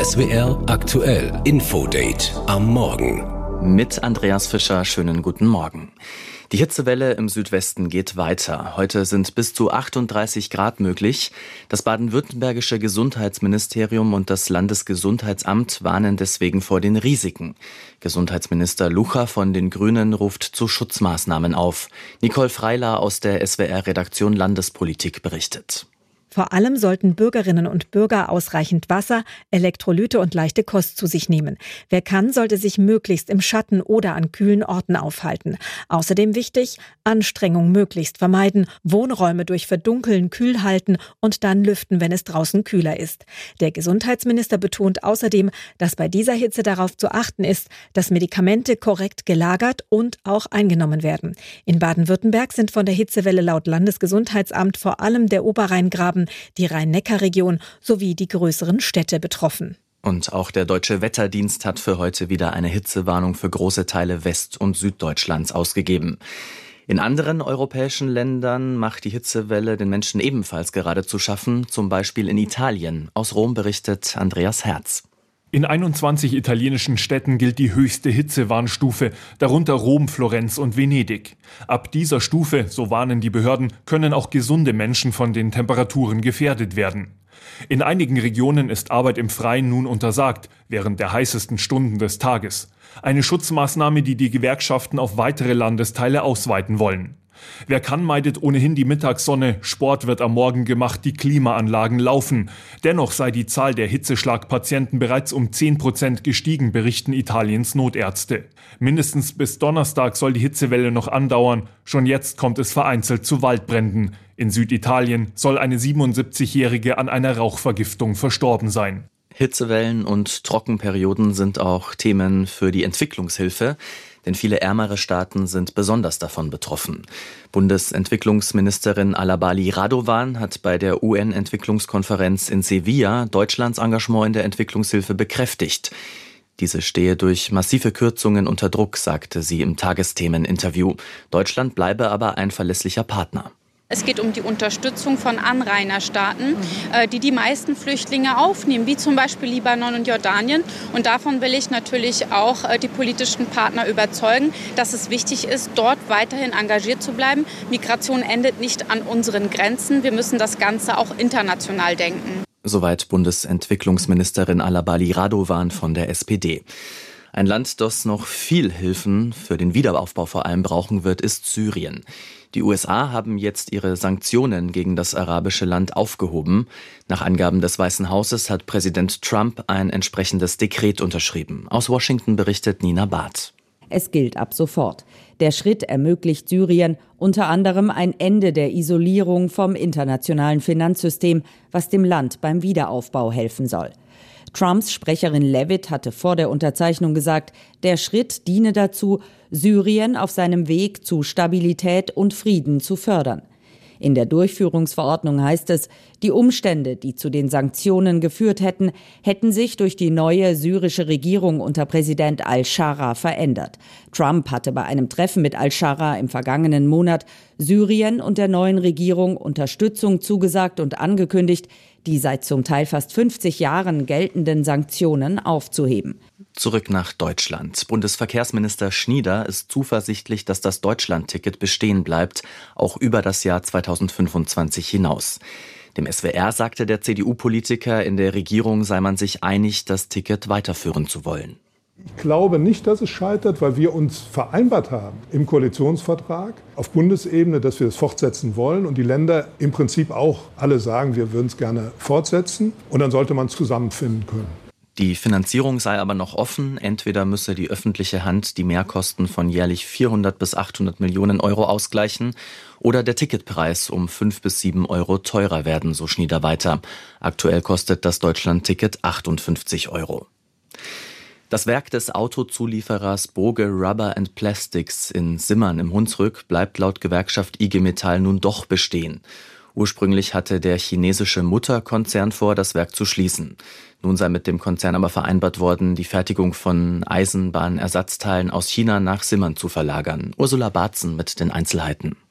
SWR aktuell Infodate am Morgen. Mit Andreas Fischer, schönen guten Morgen. Die Hitzewelle im Südwesten geht weiter. Heute sind bis zu 38 Grad möglich. Das baden-württembergische Gesundheitsministerium und das Landesgesundheitsamt warnen deswegen vor den Risiken. Gesundheitsminister Lucha von den Grünen ruft zu Schutzmaßnahmen auf. Nicole Freiler aus der SWR-Redaktion Landespolitik berichtet. Vor allem sollten Bürgerinnen und Bürger ausreichend Wasser, Elektrolyte und leichte Kost zu sich nehmen. Wer kann, sollte sich möglichst im Schatten oder an kühlen Orten aufhalten. Außerdem wichtig, Anstrengung möglichst vermeiden, Wohnräume durch Verdunkeln kühl halten und dann lüften, wenn es draußen kühler ist. Der Gesundheitsminister betont außerdem, dass bei dieser Hitze darauf zu achten ist, dass Medikamente korrekt gelagert und auch eingenommen werden. In Baden-Württemberg sind von der Hitzewelle laut Landesgesundheitsamt vor allem der Oberrheingraben, die Rhein-Neckar-Region sowie die größeren Städte betroffen. Und auch der Deutsche Wetterdienst hat für heute wieder eine Hitzewarnung für große Teile West- und Süddeutschlands ausgegeben. In anderen europäischen Ländern macht die Hitzewelle den Menschen ebenfalls gerade zu schaffen, zum Beispiel in Italien. Aus Rom berichtet Andreas Herz. In 21 italienischen Städten gilt die höchste Hitzewarnstufe, darunter Rom, Florenz und Venedig. Ab dieser Stufe, so warnen die Behörden, können auch gesunde Menschen von den Temperaturen gefährdet werden. In einigen Regionen ist Arbeit im Freien nun untersagt, während der heißesten Stunden des Tages. Eine Schutzmaßnahme, die die Gewerkschaften auf weitere Landesteile ausweiten wollen. Wer kann, meidet ohnehin die Mittagssonne, Sport wird am Morgen gemacht, die Klimaanlagen laufen. Dennoch sei die Zahl der Hitzeschlagpatienten bereits um 10% gestiegen, berichten Italiens Notärzte. Mindestens bis Donnerstag soll die Hitzewelle noch andauern. Schon jetzt kommt es vereinzelt zu Waldbränden. In Süditalien soll eine 77-Jährige an einer Rauchvergiftung verstorben sein. Hitzewellen und Trockenperioden sind auch Themen für die Entwicklungshilfe. Denn viele ärmere Staaten sind besonders davon betroffen. Bundesentwicklungsministerin Alabali Radovan hat bei der UN-Entwicklungskonferenz in Sevilla Deutschlands Engagement in der Entwicklungshilfe bekräftigt. Diese stehe durch massive Kürzungen unter Druck, sagte sie im Tagesthemen-Interview. Deutschland bleibe aber ein verlässlicher Partner. Es geht um die Unterstützung von Anrainerstaaten, die die meisten Flüchtlinge aufnehmen, wie zum Beispiel Libanon und Jordanien. Und davon will ich natürlich auch die politischen Partner überzeugen, dass es wichtig ist, dort weiterhin engagiert zu bleiben. Migration endet nicht an unseren Grenzen. Wir müssen das Ganze auch international denken. Soweit Bundesentwicklungsministerin Alabali Radovan von der SPD. Ein Land, das noch viel Hilfen für den Wiederaufbau vor allem brauchen wird, ist Syrien. Die USA haben jetzt ihre Sanktionen gegen das arabische Land aufgehoben. Nach Angaben des Weißen Hauses hat Präsident Trump ein entsprechendes Dekret unterschrieben. Aus Washington berichtet Nina Barth. Es gilt ab sofort. Der Schritt ermöglicht Syrien unter anderem ein Ende der Isolierung vom internationalen Finanzsystem, was dem Land beim Wiederaufbau helfen soll. Trumps Sprecherin Leavitt hatte vor der Unterzeichnung gesagt, der Schritt diene dazu, Syrien auf seinem Weg zu Stabilität und Frieden zu fördern. In der Durchführungsverordnung heißt es, die Umstände, die zu den Sanktionen geführt hätten, hätten sich durch die neue syrische Regierung unter Präsident al-Shara verändert. Trump hatte bei einem Treffen mit al-Shara im vergangenen Monat Syrien und der neuen Regierung Unterstützung zugesagt und angekündigt, die seit zum Teil fast 50 Jahren geltenden Sanktionen aufzuheben. Zurück nach Deutschland. Bundesverkehrsminister Schnieder ist zuversichtlich, dass das Deutschland-Ticket bestehen bleibt, auch über das Jahr 2025 hinaus. Dem SWR sagte der CDU-Politiker, in der Regierung sei man sich einig, das Ticket weiterführen zu wollen. Ich glaube nicht, dass es scheitert, weil wir uns vereinbart haben im Koalitionsvertrag auf Bundesebene, dass wir es fortsetzen wollen und die Länder im Prinzip auch alle sagen, wir würden es gerne fortsetzen und dann sollte man es zusammenfinden können. Die Finanzierung sei aber noch offen. Entweder müsse die öffentliche Hand die Mehrkosten von jährlich 400 bis 800 Millionen Euro ausgleichen oder der Ticketpreis um 5 bis 7 Euro teurer werden, so Schnieder weiter. Aktuell kostet das Deutschland-Ticket 58 Euro. Das Werk des Autozulieferers Boge Rubber and Plastics in Simmern im Hunsrück bleibt laut Gewerkschaft IG Metall nun doch bestehen. Ursprünglich hatte der chinesische Mutterkonzern vor, das Werk zu schließen. Nun sei mit dem Konzern aber vereinbart worden, die Fertigung von Eisenbahnersatzteilen aus China nach Simmern zu verlagern. Ursula Barzen mit den Einzelheiten.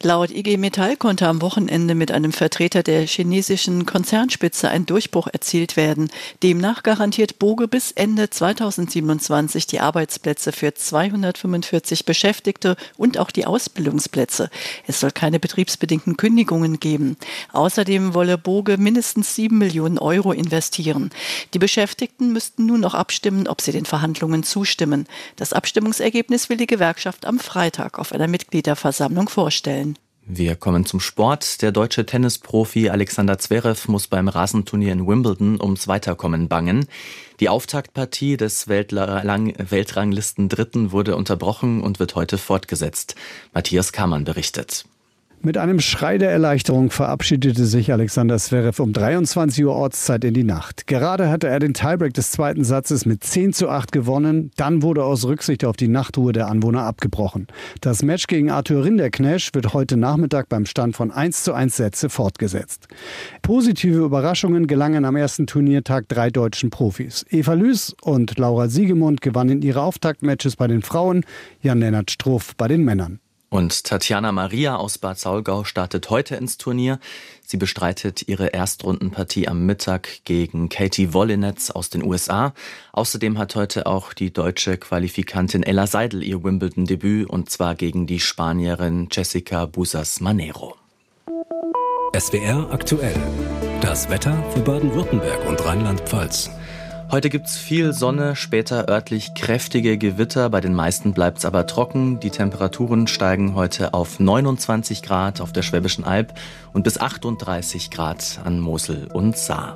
Laut IG Metall konnte am Wochenende mit einem Vertreter der chinesischen Konzernspitze ein Durchbruch erzielt werden. Demnach garantiert Boge bis Ende 2027 die Arbeitsplätze für 245 Beschäftigte und auch die Ausbildungsplätze. Es soll keine betriebsbedingten Kündigungen geben. Außerdem wolle Boge mindestens 7 Millionen Euro investieren. Die Beschäftigten müssten nun noch abstimmen, ob sie den Verhandlungen zustimmen. Das Abstimmungsergebnis will die Gewerkschaft am Freitag auf einer Mitgliederversammlung vorstellen. Wir kommen zum Sport. Der deutsche Tennisprofi Alexander Zverev muss beim Rasenturnier in Wimbledon ums Weiterkommen bangen. Die Auftaktpartie des Weltranglisten-Dritten wurde unterbrochen und wird heute fortgesetzt. Matthias Kamann berichtet. Mit einem Schrei der Erleichterung verabschiedete sich Alexander Zverev um 23 Uhr Ortszeit in die Nacht. Gerade hatte er den Tiebreak des zweiten Satzes mit 10:8 gewonnen. Dann wurde aus Rücksicht auf die Nachtruhe der Anwohner abgebrochen. Das Match gegen Arthur Rinderknecht wird heute Nachmittag beim Stand von 1:1 Sätze fortgesetzt. Positive Überraschungen gelangen am ersten Turniertag 3 deutschen Profis. Eva Lüß und Laura Siegemund gewannen ihre Auftaktmatches bei den Frauen, Jan-Lennart Struff bei den Männern. Und Tatjana Maria aus Bad Saulgau startet heute ins Turnier. Sie bestreitet ihre Erstrundenpartie am Mittag gegen Katie Wollinetz aus den USA. Außerdem hat heute auch die deutsche Qualifikantin Ella Seidel ihr Wimbledon-Debüt, und zwar gegen die Spanierin Jessica Busas-Manero. SWR aktuell. Das Wetter für Baden-Württemberg und Rheinland-Pfalz. Heute gibt's viel Sonne, später örtlich kräftige Gewitter. Bei den meisten bleibt's aber trocken. Die Temperaturen steigen heute auf 29 Grad auf der Schwäbischen Alb und bis 38 Grad an Mosel und Saar.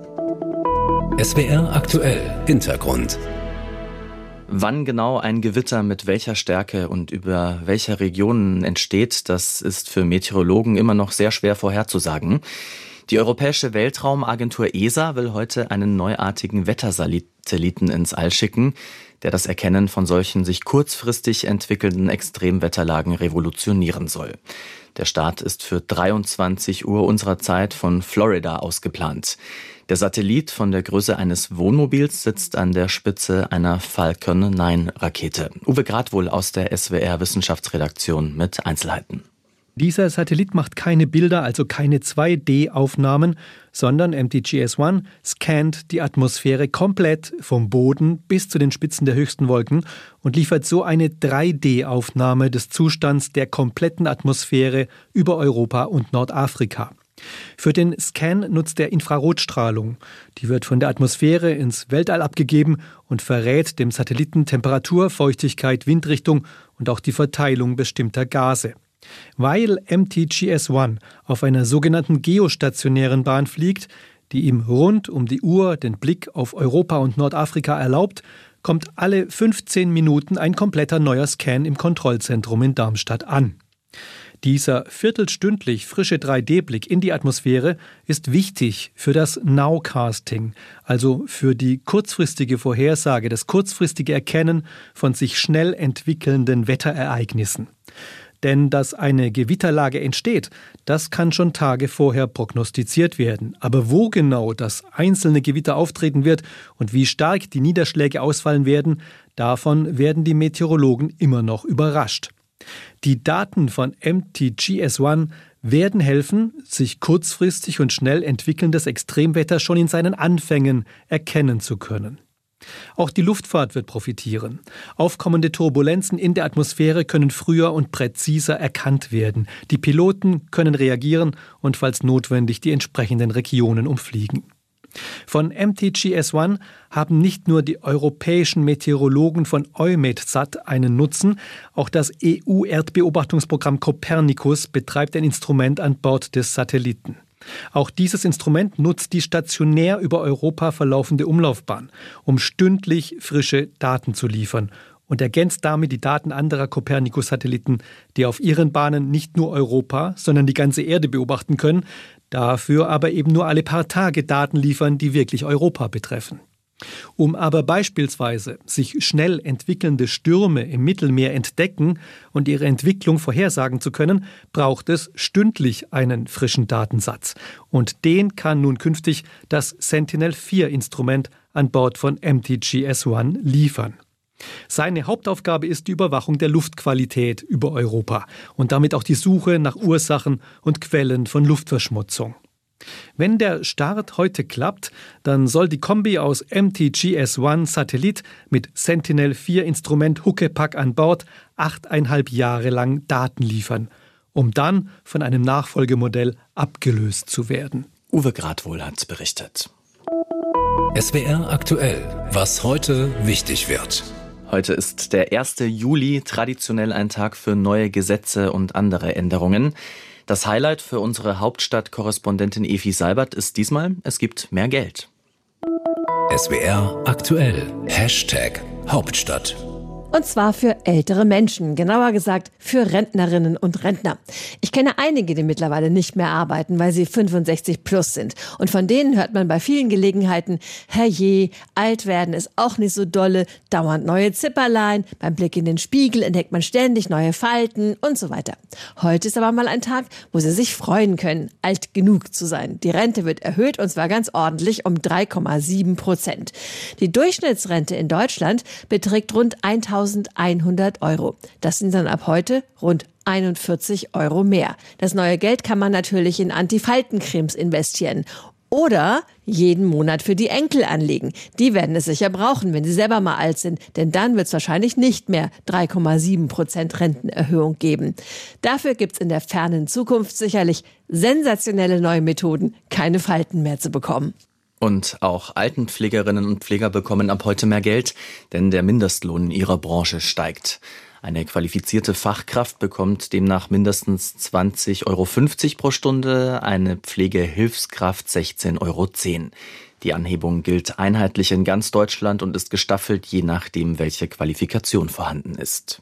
SWR aktuell. Hintergrund. Wann genau ein Gewitter mit welcher Stärke und über welcher Regionen entsteht, das ist für Meteorologen immer noch sehr schwer vorherzusagen. Die Europäische Weltraumagentur ESA will heute einen neuartigen Wettersatelliten ins All schicken, der das Erkennen von solchen sich kurzfristig entwickelnden Extremwetterlagen revolutionieren soll. Der Start ist für 23 Uhr unserer Zeit von Florida aus geplant. Der Satellit von der Größe eines Wohnmobils sitzt an der Spitze einer Falcon 9-Rakete. Uwe Gradwohl aus der SWR Wissenschaftsredaktion mit Einzelheiten. Dieser Satellit macht keine Bilder, also keine 2D-Aufnahmen, sondern MTGS-1 scannt die Atmosphäre komplett vom Boden bis zu den Spitzen der höchsten Wolken und liefert so eine 3D-Aufnahme des Zustands der kompletten Atmosphäre über Europa und Nordafrika. Für den Scan nutzt er Infrarotstrahlung. Die wird von der Atmosphäre ins Weltall abgegeben und verrät dem Satelliten Temperatur, Feuchtigkeit, Windrichtung und auch die Verteilung bestimmter Gase. Weil MTGS-1 auf einer sogenannten geostationären Bahn fliegt, die ihm rund um die Uhr den Blick auf Europa und Nordafrika erlaubt, kommt alle 15 Minuten ein kompletter neuer Scan im Kontrollzentrum in Darmstadt an. Dieser viertelstündlich frische 3D-Blick in die Atmosphäre ist wichtig für das Nowcasting, also für die kurzfristige Vorhersage, das kurzfristige Erkennen von sich schnell entwickelnden Wetterereignissen. Denn dass eine Gewitterlage entsteht, das kann schon Tage vorher prognostiziert werden. Aber wo genau das einzelne Gewitter auftreten wird und wie stark die Niederschläge ausfallen werden, davon werden die Meteorologen immer noch überrascht. Die Daten von MTGS-1 werden helfen, sich kurzfristig und schnell entwickelndes Extremwetter schon in seinen Anfängen erkennen zu können. Auch die Luftfahrt wird profitieren. Aufkommende Turbulenzen in der Atmosphäre können früher und präziser erkannt werden. Die Piloten können reagieren und falls notwendig die entsprechenden Regionen umfliegen. Von MTGS-1 haben nicht nur die europäischen Meteorologen von EUMETSAT einen Nutzen, auch das EU-Erdbeobachtungsprogramm Copernicus betreibt ein Instrument an Bord des Satelliten. Auch dieses Instrument nutzt die stationär über Europa verlaufende Umlaufbahn, um stündlich frische Daten zu liefern und ergänzt damit die Daten anderer Copernicus-Satelliten, die auf ihren Bahnen nicht nur Europa, sondern die ganze Erde beobachten können, dafür aber eben nur alle paar Tage Daten liefern, die wirklich Europa betreffen. Um aber beispielsweise sich schnell entwickelnde Stürme im Mittelmeer entdecken und ihre Entwicklung vorhersagen zu können, braucht es stündlich einen frischen Datensatz. Und den kann nun künftig das Sentinel-4-Instrument an Bord von MTGS-1 liefern. Seine Hauptaufgabe ist die Überwachung der Luftqualität über Europa und damit auch die Suche nach Ursachen und Quellen von Luftverschmutzung. Wenn der Start heute klappt, dann soll die Kombi aus MTGS-1-Satellit mit Sentinel-4-Instrument Huckepack an Bord 8,5 Jahre lang Daten liefern, um dann von einem Nachfolgemodell abgelöst zu werden. Uwe Gradwohl hat berichtet. SWR aktuell, was heute wichtig wird. Heute ist der 1. Juli, traditionell ein Tag für neue Gesetze und andere Änderungen. Das Highlight für unsere Hauptstadt-Korrespondentin Evi Seibert ist diesmal, es gibt mehr Geld. SWR aktuell, #Hauptstadt. Und zwar für ältere Menschen, genauer gesagt für Rentnerinnen und Rentner. Ich kenne einige, die mittlerweile nicht mehr arbeiten, weil sie 65 plus sind. Und von denen hört man bei vielen Gelegenheiten, herrje, alt werden ist auch nicht so dolle, dauernd neue Zipperlein, beim Blick in den Spiegel entdeckt man ständig neue Falten und so weiter. Heute ist aber mal ein Tag, wo sie sich freuen können, alt genug zu sein. Die Rente wird erhöht und zwar ganz ordentlich um 3,7%. Die Durchschnittsrente in Deutschland beträgt rund 1.100 €. Das sind dann ab heute rund 41 € mehr. Das neue Geld kann man natürlich in Antifaltencremes investieren. Oder jeden Monat für die Enkel anlegen. Die werden es sicher brauchen, wenn sie selber mal alt sind. Denn dann wird es wahrscheinlich nicht mehr 3,7% Rentenerhöhung geben. Dafür gibt es in der fernen Zukunft sicherlich sensationelle neue Methoden, keine Falten mehr zu bekommen. Und auch Altenpflegerinnen und Pfleger bekommen ab heute mehr Geld, denn der Mindestlohn in ihrer Branche steigt. Eine qualifizierte Fachkraft bekommt demnach mindestens 20,50 € pro Stunde, eine Pflegehilfskraft 16,10 €. Die Anhebung gilt einheitlich in ganz Deutschland und ist gestaffelt, je nachdem, welche Qualifikation vorhanden ist.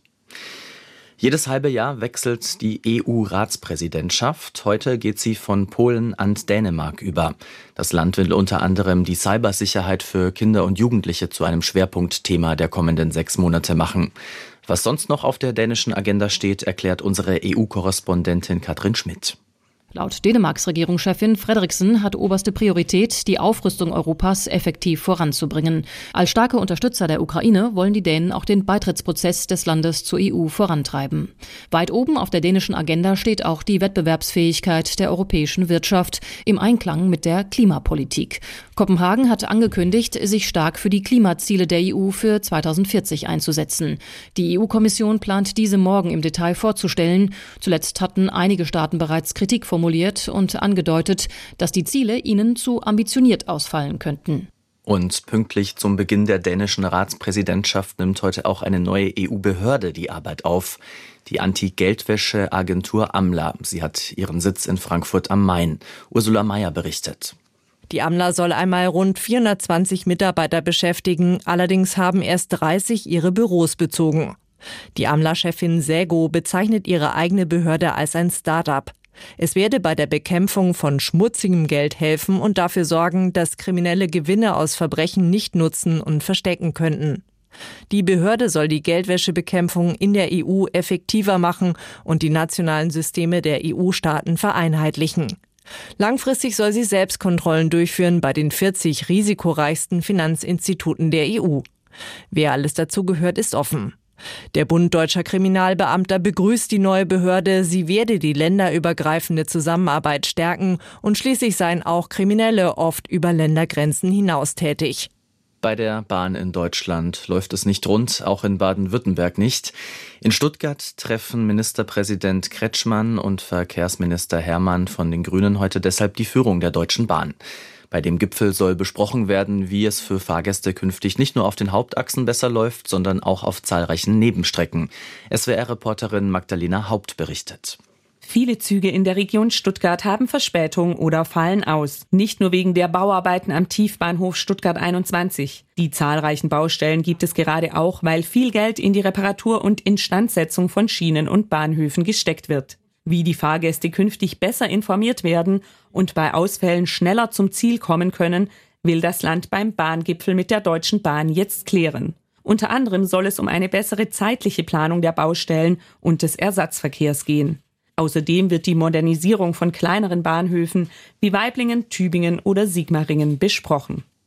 Jedes halbe Jahr wechselt die EU-Ratspräsidentschaft. Heute geht sie von Polen an Dänemark über. Das Land will unter anderem die Cybersicherheit für Kinder und Jugendliche zu einem Schwerpunktthema der kommenden 6 Monate machen. Was sonst noch auf der dänischen Agenda steht, erklärt unsere EU-Korrespondentin Katrin Schmidt. Laut Dänemarks Regierungschefin Frederiksen hat oberste Priorität, die Aufrüstung Europas effektiv voranzubringen. Als starke Unterstützer der Ukraine wollen die Dänen auch den Beitrittsprozess des Landes zur EU vorantreiben. Weit oben auf der dänischen Agenda steht auch die Wettbewerbsfähigkeit der europäischen Wirtschaft im Einklang mit der Klimapolitik. Kopenhagen hat angekündigt, sich stark für die Klimaziele der EU für 2040 einzusetzen. Die EU-Kommission plant diese morgen im Detail vorzustellen. Zuletzt hatten einige Staaten bereits Kritik formuliert und angedeutet, dass die Ziele ihnen zu ambitioniert ausfallen könnten. Und pünktlich zum Beginn der dänischen Ratspräsidentschaft nimmt heute auch eine neue EU-Behörde die Arbeit auf. Die Anti-Geldwäsche-Agentur AMLA. Sie hat ihren Sitz in Frankfurt am Main. Ursula Mayer berichtet. Die AMLA soll einmal rund 420 Mitarbeiter beschäftigen, allerdings haben erst 30 ihre Büros bezogen. Die AMLA-Chefin Sägo bezeichnet ihre eigene Behörde als ein Start-up. Es werde bei der Bekämpfung von schmutzigem Geld helfen und dafür sorgen, dass Kriminelle Gewinne aus Verbrechen nicht nutzen und verstecken könnten. Die Behörde soll die Geldwäschebekämpfung in der EU effektiver machen und die nationalen Systeme der EU-Staaten vereinheitlichen. Langfristig soll sie Selbstkontrollen durchführen bei den 40 risikoreichsten Finanzinstituten der EU. Wer alles dazugehört, ist offen. Der Bund Deutscher Kriminalbeamter begrüßt die neue Behörde. Sie werde die länderübergreifende Zusammenarbeit stärken und schließlich seien auch Kriminelle oft über Ländergrenzen hinaus tätig. Bei der Bahn in Deutschland läuft es nicht rund, auch in Baden-Württemberg nicht. In Stuttgart treffen Ministerpräsident Kretschmann und Verkehrsminister Hermann von den Grünen heute deshalb die Führung der Deutschen Bahn. Bei dem Gipfel soll besprochen werden, wie es für Fahrgäste künftig nicht nur auf den Hauptachsen besser läuft, sondern auch auf zahlreichen Nebenstrecken. SWR-Reporterin Magdalena Haupt berichtet. Viele Züge in der Region Stuttgart haben Verspätung oder fallen aus. Nicht nur wegen der Bauarbeiten am Tiefbahnhof Stuttgart 21. Die zahlreichen Baustellen gibt es gerade auch, weil viel Geld in die Reparatur und Instandsetzung von Schienen und Bahnhöfen gesteckt wird. Wie die Fahrgäste künftig besser informiert werden und bei Ausfällen schneller zum Ziel kommen können, will das Land beim Bahngipfel mit der Deutschen Bahn jetzt klären. Unter anderem soll es um eine bessere zeitliche Planung der Baustellen und des Ersatzverkehrs gehen. Außerdem wird die Modernisierung von kleineren Bahnhöfen wie Waiblingen, Tübingen oder Sigmaringen besprochen.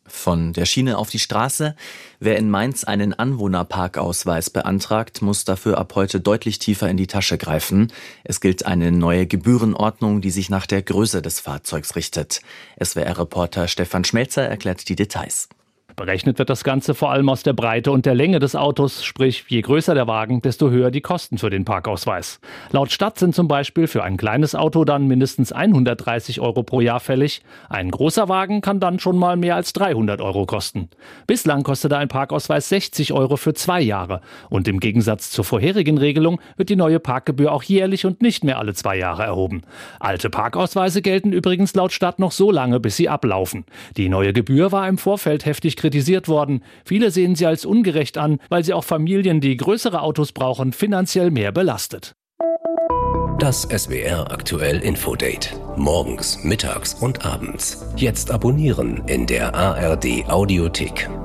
Von der Schiene auf die Straße. Wer in Mainz einen Anwohnerparkausweis beantragt, muss dafür ab heute deutlich tiefer in die Tasche greifen. Es gilt eine neue Gebührenordnung, die sich nach der Größe des Fahrzeugs richtet. SWR-Reporter Stefan Schmelzer erklärt die Details. Berechnet wird das Ganze vor allem aus der Breite und der Länge des Autos, sprich je größer der Wagen, desto höher die Kosten für den Parkausweis. Laut Stadt sind zum Beispiel für ein kleines Auto dann mindestens 130 € pro Jahr fällig. Ein großer Wagen kann dann schon mal mehr als 300 € kosten. Bislang kostete ein Parkausweis 60 € für 2 Jahre. Und im Gegensatz zur vorherigen Regelung wird die neue Parkgebühr auch jährlich und nicht mehr alle 2 Jahre erhoben. Alte Parkausweise gelten übrigens laut Stadt noch so lange, bis sie ablaufen. Die neue Gebühr war im Vorfeld heftig kritisiert worden. Viele sehen sie als ungerecht an, weil sie auch Familien, die größere Autos brauchen, finanziell mehr belastet. Das SWR aktuell Infodate. Morgens, mittags und abends. Jetzt abonnieren in der ARD Audiothek.